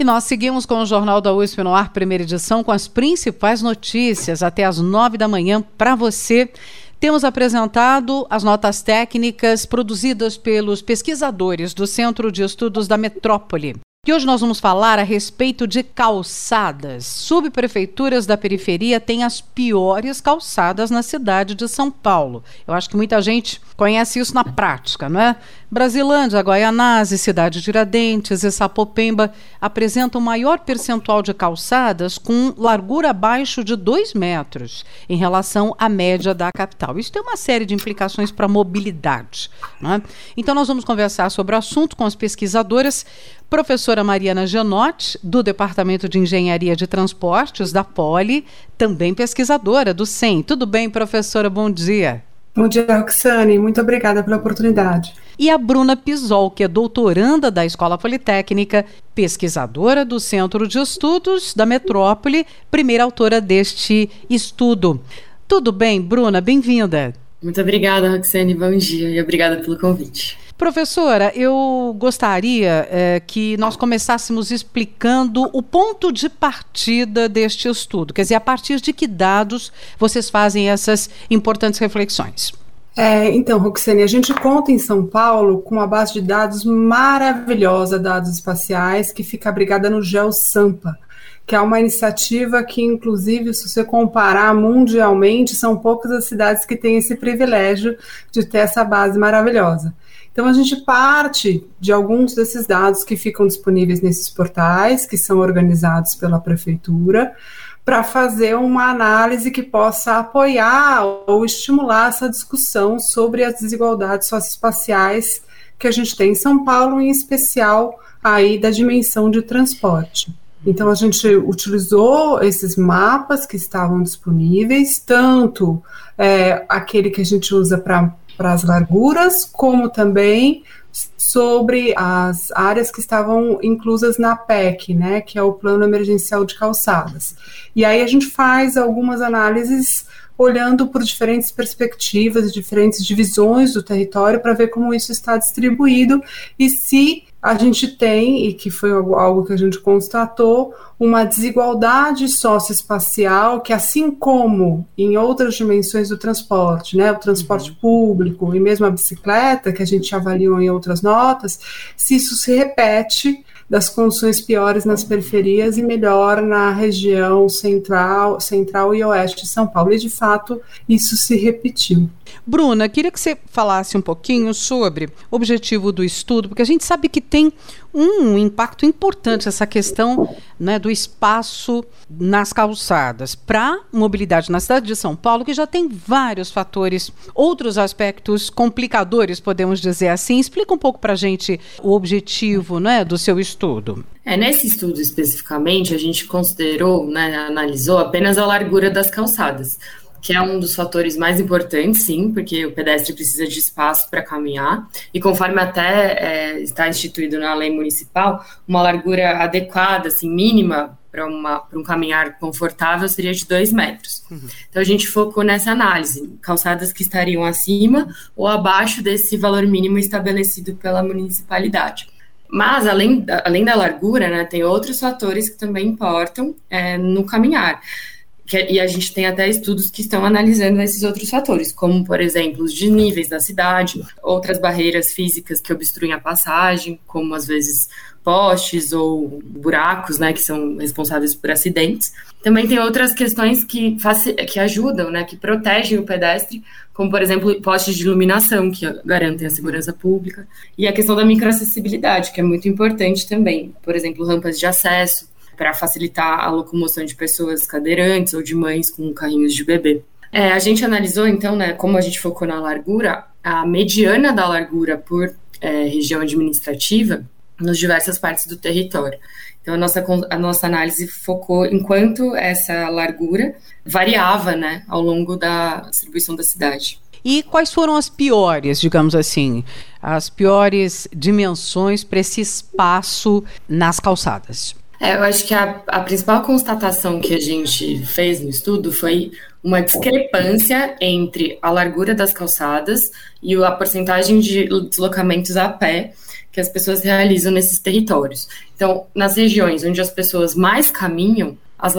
E nós seguimos com o Jornal da USP no ar, primeira edição, com as principais notícias até às 9 da manhã para você. Temos apresentado as notas técnicas produzidas pelos pesquisadores do Centro de Estudos da Metrópole. E hoje nós vamos falar a respeito de calçadas. Subprefeituras da periferia têm as piores calçadas na cidade de São Paulo. Eu acho que muita gente conhece isso na prática, não é? Brasilândia, Guaianazes, Cidade de Tiradentes e Sapopemba apresentam o maior percentual de calçadas com largura abaixo de 2 metros em relação à média da capital. Isso tem uma série de implicações para a mobilidade, não é? Então nós vamos conversar sobre o assunto com as pesquisadoras. Professora Mariana Gianotti, do Departamento de Engenharia de Transportes da Poli, também pesquisadora do CEM. Tudo bem, professora? Bom dia. Bom dia, Roxane. Muito obrigada pela oportunidade. E a Bruna Pisol, que é doutoranda da Escola Politécnica, pesquisadora do Centro de Estudos da Metrópole, primeira autora deste estudo. Tudo bem, Bruna? Bem-vinda. Muito obrigada, Roxane. Bom dia e obrigada pelo convite. Professora, eu gostaria que nós começássemos explicando o ponto de partida deste estudo. Quer dizer, a partir de que dados vocês fazem essas importantes reflexões? Então, Roxane, a gente conta em São Paulo com uma base de dados maravilhosa, dados espaciais, que fica abrigada no GeoSampa, que é uma iniciativa que, inclusive, se você comparar mundialmente, são poucas as cidades que têm esse privilégio de ter essa base maravilhosa. Então, a gente parte de alguns desses dados que ficam disponíveis nesses portais, que são organizados pela prefeitura, para fazer uma análise que possa apoiar ou estimular essa discussão sobre as desigualdades socioespaciais que a gente tem em São Paulo, em especial aí da dimensão de transporte. Então, a gente utilizou esses mapas que estavam disponíveis, tanto aquele que a gente usa para as larguras, como também sobre as áreas que estavam inclusas na PEC, né, que é o Plano Emergencial de Calçadas. E aí a gente faz algumas análises olhando por diferentes perspectivas, diferentes divisões do território para ver como isso está distribuído e se a gente tem, e que foi algo que a gente constatou, uma desigualdade socioespacial que, assim como em outras dimensões do transporte, né, o transporte público e mesmo a bicicleta, que a gente avaliou em outras notas, se isso se repete das condições piores nas periferias e melhor na região central e oeste de São Paulo. E, de fato, isso se repetiu. Bruna, queria que você falasse um pouquinho sobre o objetivo do estudo, porque a gente sabe que tem um impacto importante essa questão, né, do espaço nas calçadas para mobilidade na cidade de São Paulo, que já tem vários fatores, outros aspectos complicadores, podemos dizer assim. Explica um pouco para a gente o objetivo, né, do seu estudo. Nesse estudo especificamente, a gente considerou, né, analisou apenas a largura das calçadas, que é um dos fatores mais importantes, sim, porque o pedestre precisa de espaço para caminhar, e conforme até está instituído na lei municipal, uma largura adequada, assim, mínima, para um caminhar confortável seria de 2 metros. Então a gente focou nessa análise, calçadas que estariam acima ou abaixo desse valor mínimo estabelecido pela municipalidade. Mas, além da largura, né, tem outros fatores que também importam no caminhar. E a gente tem até estudos que estão analisando esses outros fatores, como, por exemplo, os desníveis da cidade, outras barreiras físicas que obstruem a passagem, como, às vezes, postes ou buracos, né, que são responsáveis por acidentes. Também tem outras questões que ajudam, né, que protegem o pedestre, como, por exemplo, postes de iluminação, que garantem a segurança pública, e a questão da microacessibilidade, que é muito importante também. Por exemplo, rampas de acesso, para facilitar a locomoção de pessoas cadeirantes ou de mães com carrinhos de bebê. A gente analisou, então, né, como a gente focou na largura, a mediana da largura por região administrativa nas diversas partes do território. Então, a nossa análise focou em quanto essa largura variava, né, ao longo da distribuição da cidade. E quais foram as piores, digamos assim, as piores dimensões para esse espaço nas calçadas? Eu acho que a principal constatação que a gente fez no estudo foi uma discrepância entre a largura das calçadas e a porcentagem de deslocamentos a pé que as pessoas realizam nesses territórios. Então, nas regiões onde as pessoas mais caminham,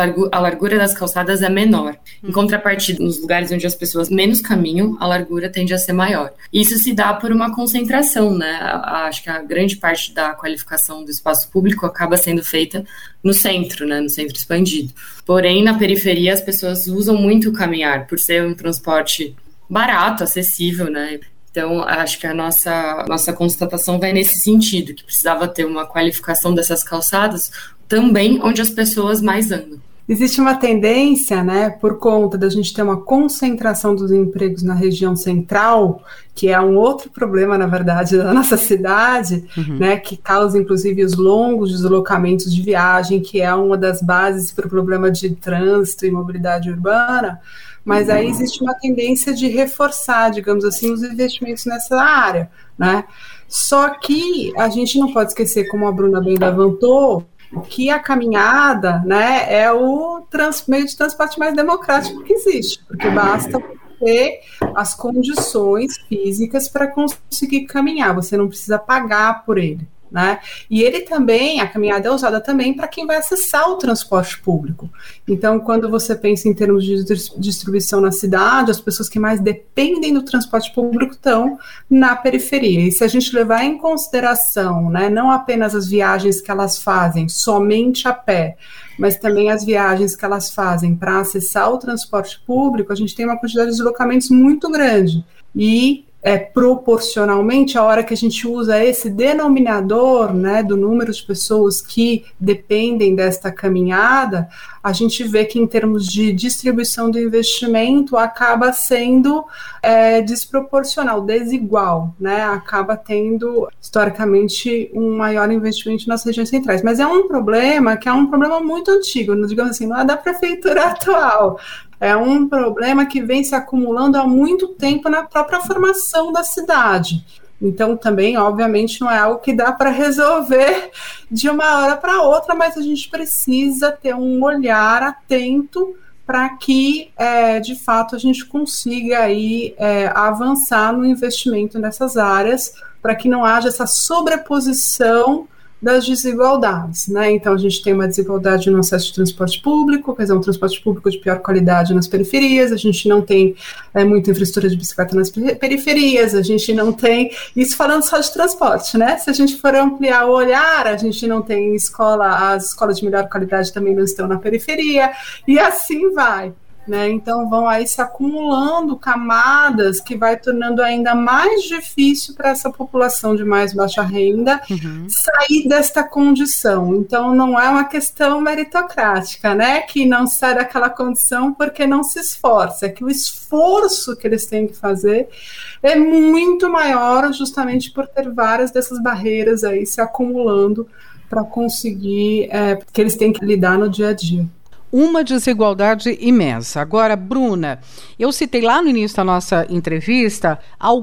a largura das calçadas é menor. Em contrapartida, nos lugares onde as pessoas menos caminham, a largura tende a ser maior. Isso se dá por uma concentração, né? Acho que a grande parte da qualificação do espaço público acaba sendo feita no centro, né? No centro expandido. Porém, na periferia, as pessoas usam muito o caminhar, por ser um transporte barato, acessível, né? Então, acho que a nossa constatação vai nesse sentido, que precisava ter uma qualificação dessas calçadas também onde as pessoas mais andam. Existe uma tendência, né, por conta da gente ter uma concentração dos empregos na região central, que é um outro problema, na verdade, da nossa cidade, né, que causa, inclusive, os longos deslocamentos de viagem, que é uma das bases para o problema de trânsito e mobilidade urbana, mas aí existe uma tendência de reforçar, digamos assim, os investimentos nessa área, né? Só que a gente não pode esquecer, como a Bruna bem levantou, que a caminhada, né, é o meio de transporte mais democrático que existe, porque basta ter as condições físicas para conseguir caminhar, você não precisa pagar por ele, né? E ele também, a caminhada é usada também para quem vai acessar o transporte público. Então, quando você pensa em termos de distribuição na cidade, as pessoas que mais dependem do transporte público estão na periferia. E se a gente levar em consideração, né, não apenas as viagens que elas fazem somente a pé, mas também as viagens que elas fazem para acessar o transporte público, a gente tem uma quantidade de deslocamentos muito grande. E proporcionalmente, a hora que a gente usa esse denominador, né, do número de pessoas que dependem desta caminhada, a gente vê que em termos de distribuição do investimento acaba sendo desproporcional, desigual, né, acaba tendo historicamente um maior investimento nas regiões centrais, mas é um problema que é um problema muito antigo, digamos assim, não é da prefeitura atual. É um problema que vem se acumulando há muito tempo na própria formação da cidade. Então, também, obviamente, não é algo que dá para resolver de uma hora para outra, mas a gente precisa ter um olhar atento para que, de fato, a gente consiga aí, avançar no investimento nessas áreas, para que não haja essa sobreposição das desigualdades, né? Então a gente tem uma desigualdade no acesso de transporte público, quer dizer, um transporte público de pior qualidade nas periferias, a gente não tem muita infraestrutura de bicicleta nas periferias, a gente não tem, isso falando só de transporte, né? Se a gente for ampliar o olhar, a gente não tem escola, as escolas de melhor qualidade também não estão na periferia, e assim vai. Né? Então vão aí se acumulando camadas que vai tornando ainda mais difícil para essa população de mais baixa renda sair desta condição. Então não é uma questão meritocrática, né? Que não sai daquela condição porque não se esforça, é que o esforço que eles têm que fazer é muito maior justamente por ter várias dessas barreiras aí se acumulando para conseguir, que eles têm que lidar no dia a dia. Uma desigualdade imensa. Agora, Bruna, eu citei lá no início da nossa entrevista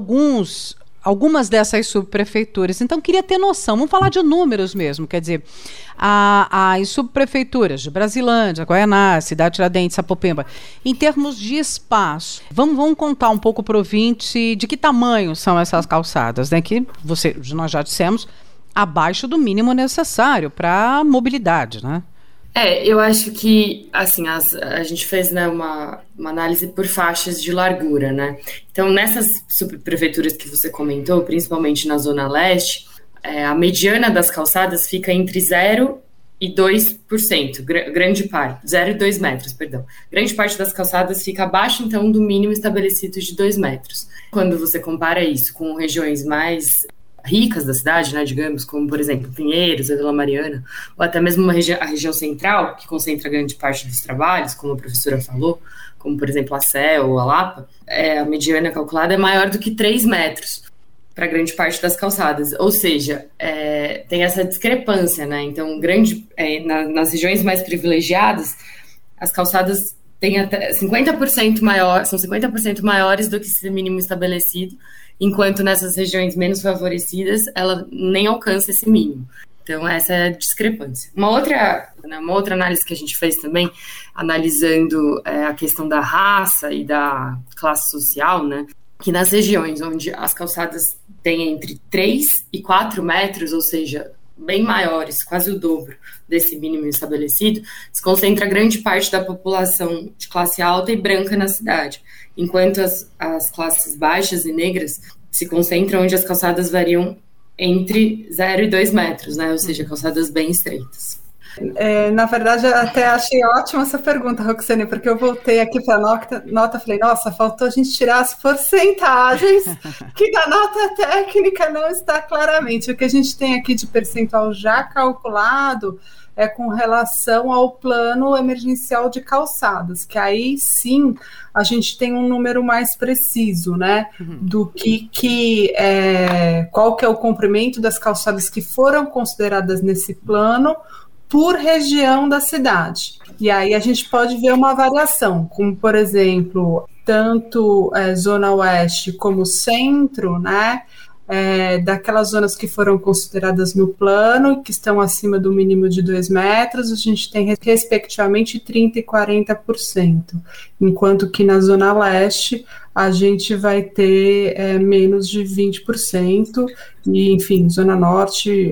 algumas dessas subprefeituras, então queria ter noção, vamos falar de números mesmo, quer dizer, as subprefeituras de Brasilândia, Guaianá, Cidade Tiradentes, Sapopemba, em termos de espaço, vamos contar um pouco para o ouvinte de que tamanho são essas calçadas, né, que nós já dissemos, abaixo do mínimo necessário para mobilidade, né? Eu acho que, assim, a gente fez, né, uma análise por faixas de largura, né? Então, nessas subprefeituras que você comentou, principalmente na Zona Leste, a mediana das calçadas fica entre 0 e 2%, grande parte, 0 e 2 metros, perdão. Grande parte das calçadas fica abaixo, então, do mínimo estabelecido de 2 metros. Quando você compara isso com regiões mais ricas da cidade, né, digamos, como, por exemplo, Pinheiros, a Vila Mariana, ou até mesmo a região central, que concentra grande parte dos trabalhos, como a professora falou, como, por exemplo, a Sé ou a Lapa, a mediana calculada é maior do que 3 metros para grande parte das calçadas. Ou seja, tem essa discrepância, né? Então, nas regiões mais privilegiadas, as calçadas têm até 50% maior, são 50% maiores do que esse mínimo estabelecido, enquanto nessas regiões menos favorecidas, ela nem alcança esse mínimo. Então, essa é a discrepância. Uma outra análise que a gente fez também, analisando a questão da raça e da classe social, né? que nas regiões onde as calçadas têm entre 3 e 4 metros, ou seja, bem maiores, quase o dobro desse mínimo estabelecido, se concentra grande parte da população de classe alta e branca na cidade, enquanto as classes baixas e negras se concentram onde as calçadas variam entre 0 e 2 metros, né? Ou seja, calçadas bem estreitas. Na verdade, eu até achei ótima essa pergunta, Roxane, porque eu voltei aqui para a nota, falei, nossa, faltou a gente tirar as porcentagens, que na nota técnica não está claramente. O que a gente tem aqui de percentual já calculado é com relação ao plano emergencial de calçadas, que aí sim a gente tem um número mais preciso, né, do qual que é o comprimento das calçadas que foram consideradas nesse plano por região da cidade. E aí a gente pode ver uma variação, como, por exemplo, tanto Zona Oeste como Centro, né, daquelas zonas que foram consideradas no plano, que estão acima do mínimo de 2 metros, a gente tem respectivamente 30% e 40%, enquanto que na Zona Leste a gente vai ter menos de 20%, e, enfim, Zona Norte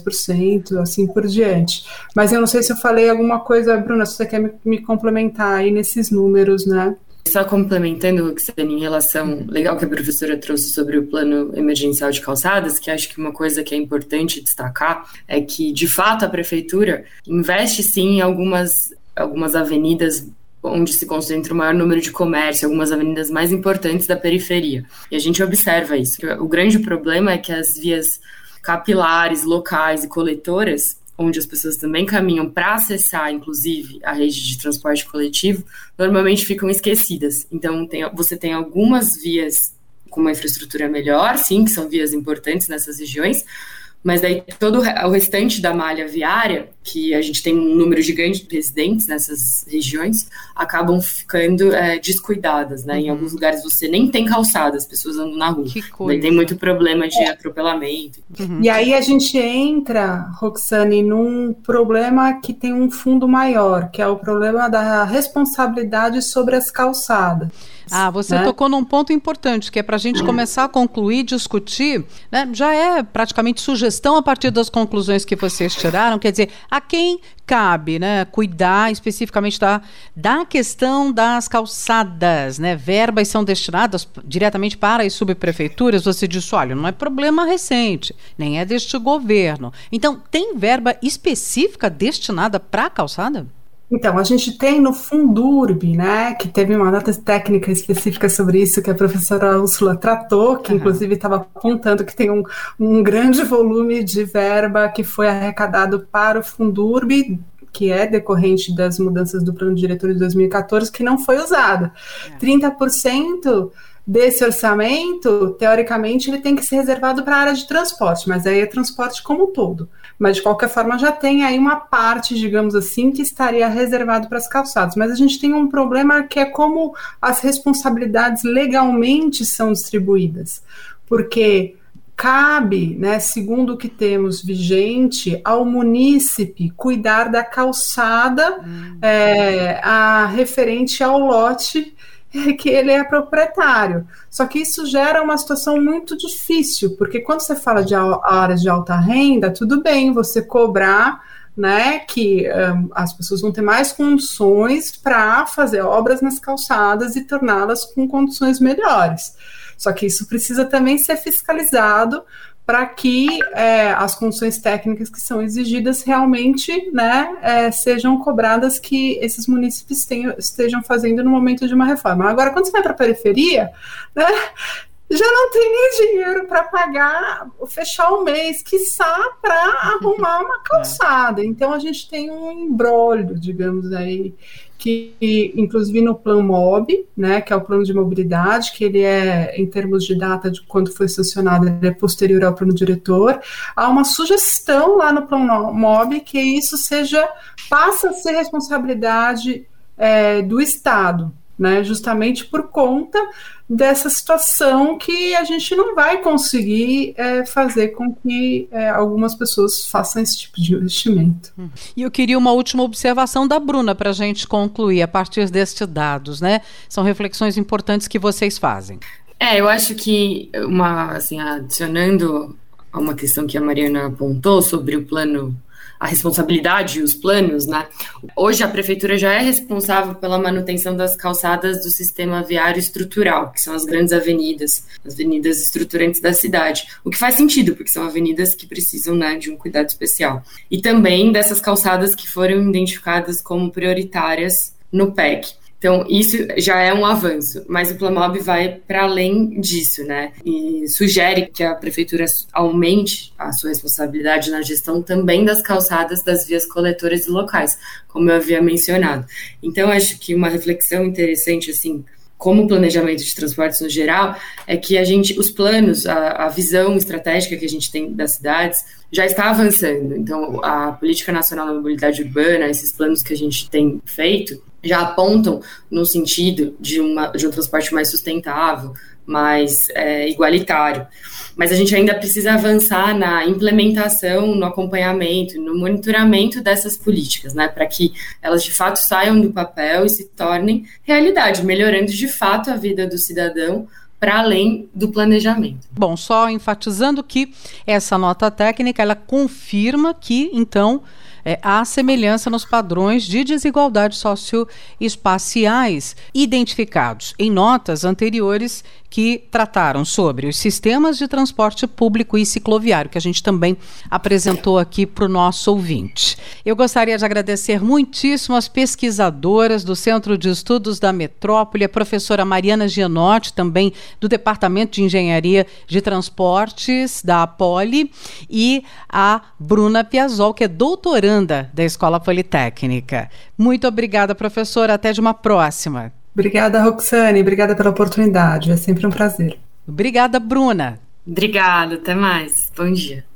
10%, assim por diante. Mas eu não sei se eu falei alguma coisa, Bruna, se você quer me complementar aí nesses números, né? Só complementando, Roxane, em relação legal que a professora trouxe sobre o plano emergencial de calçadas, que acho que uma coisa que é importante destacar é que, de fato, a prefeitura investe sim em algumas avenidas onde se concentra o maior número de comércio, algumas avenidas mais importantes da periferia. E a gente observa isso. O grande problema é que as vias capilares, locais e coletoras, onde as pessoas também caminham para acessar, inclusive, a rede de transporte coletivo, normalmente ficam esquecidas. Então, você tem algumas vias com uma infraestrutura melhor, sim, que são vias importantes nessas regiões, mas daí todo o restante da malha viária, que a gente tem um número gigante de residentes nessas regiões, acabam ficando descuidadas, né? Em alguns lugares você nem tem calçada, as pessoas andam na rua. Que coisa. Daí tem muito problema de atropelamento. E aí a gente entra, Roxane, num problema que tem um fundo maior, que é o problema da responsabilidade sobre as calçadas. Você tocou num ponto importante, que é para a gente começar a concluir, discutir, né? Já é praticamente sugestão a partir das conclusões que vocês tiraram, quer dizer, a quem cabe, né, cuidar especificamente da questão das calçadas, né? Verbas são destinadas diretamente para as subprefeituras. Você disse, olha, não é problema recente, nem é deste governo. Então, tem verba específica destinada para a calçada? Então, a gente tem no Fundurb, né, que teve uma nota técnica específica sobre isso, que a professora Úrsula tratou, que inclusive estava apontando que tem um grande volume de verba que foi arrecadado para o Fundurb, que é decorrente das mudanças do plano diretor de 2014, que não foi usado. 30% desse orçamento, teoricamente, ele tem que ser reservado para a área de transporte, mas aí é transporte como um todo. Mas, de qualquer forma, já tem aí uma parte, digamos assim, que estaria reservado para as calçadas. Mas a gente tem um problema que é como as responsabilidades legalmente são distribuídas. Porque cabe, né, segundo o que temos vigente, ao munícipe cuidar da calçada referente ao lote que ele é proprietário. Só que isso gera uma situação muito difícil, porque quando você fala de áreas de alta renda, tudo bem você cobrar, né, que as pessoas vão ter mais condições para fazer obras nas calçadas e torná-las com condições melhores. Só que isso precisa também ser fiscalizado para que as condições técnicas que são exigidas realmente, né, sejam cobradas, que esses munícipes estejam fazendo no momento de uma reforma. Agora, quando você vai para a periferia, né, já não tem nem dinheiro para pagar, fechar o mês, quiçá para arrumar uma calçada. Então, a gente tem um imbróglio, digamos aí, que inclusive no Plano MOB, né, que é o plano de mobilidade, que ele é, em termos de data de quando foi sancionado, ele é posterior ao plano diretor, há uma sugestão lá no Plano MOB que isso passa a ser responsabilidade do Estado, né, justamente por conta dessa situação que a gente não vai conseguir fazer com que algumas pessoas façam esse tipo de investimento. E eu queria uma última observação da Bruna para a gente concluir a partir destes dados, né? São reflexões importantes que vocês fazem. Eu acho que, adicionando a uma questão que a Mariana apontou sobre o plano, a responsabilidade e os planos, né? Hoje a prefeitura já é responsável pela manutenção das calçadas do sistema viário estrutural, que são as grandes avenidas, as avenidas estruturantes da cidade. O que faz sentido, porque são avenidas que precisam, né, de um cuidado especial. E também dessas calçadas que foram identificadas como prioritárias no PEC. Então, isso já é um avanço, mas o Plamob vai para além disso, né? E sugere que a prefeitura aumente a sua responsabilidade na gestão também das calçadas das vias coletoras e locais, como eu havia mencionado. Então, acho que uma reflexão interessante, assim, como planejamento de transportes no geral, é que os planos, a visão estratégica que a gente tem das cidades já está avançando. Então, a Política Nacional da Mobilidade Urbana, esses planos que a gente tem feito, já apontam no sentido de um transporte mais sustentável, mais igualitário. Mas a gente ainda precisa avançar na implementação, no acompanhamento, no monitoramento dessas políticas, né, para que elas de fato saiam do papel e se tornem realidade, melhorando de fato a vida do cidadão para além do planejamento. Bom, só enfatizando que essa nota técnica, ela confirma que, então, há semelhança nos padrões de desigualdade socioespaciais identificados em notas anteriores que trataram sobre os sistemas de transporte público e cicloviário, que a gente também apresentou aqui para o nosso ouvinte. Eu gostaria de agradecer muitíssimo as pesquisadoras do Centro de Estudos da Metrópole, a professora Mariana Gianotti, também do Departamento de Engenharia de Transportes da Poli, e a Bruna Piazzol, que é doutoranda da Escola Politécnica. Muito obrigada, professora. Até de uma próxima. Obrigada, Roxane. Obrigada pela oportunidade. É sempre um prazer. Obrigada, Bruna. Obrigada. Até mais. Bom dia.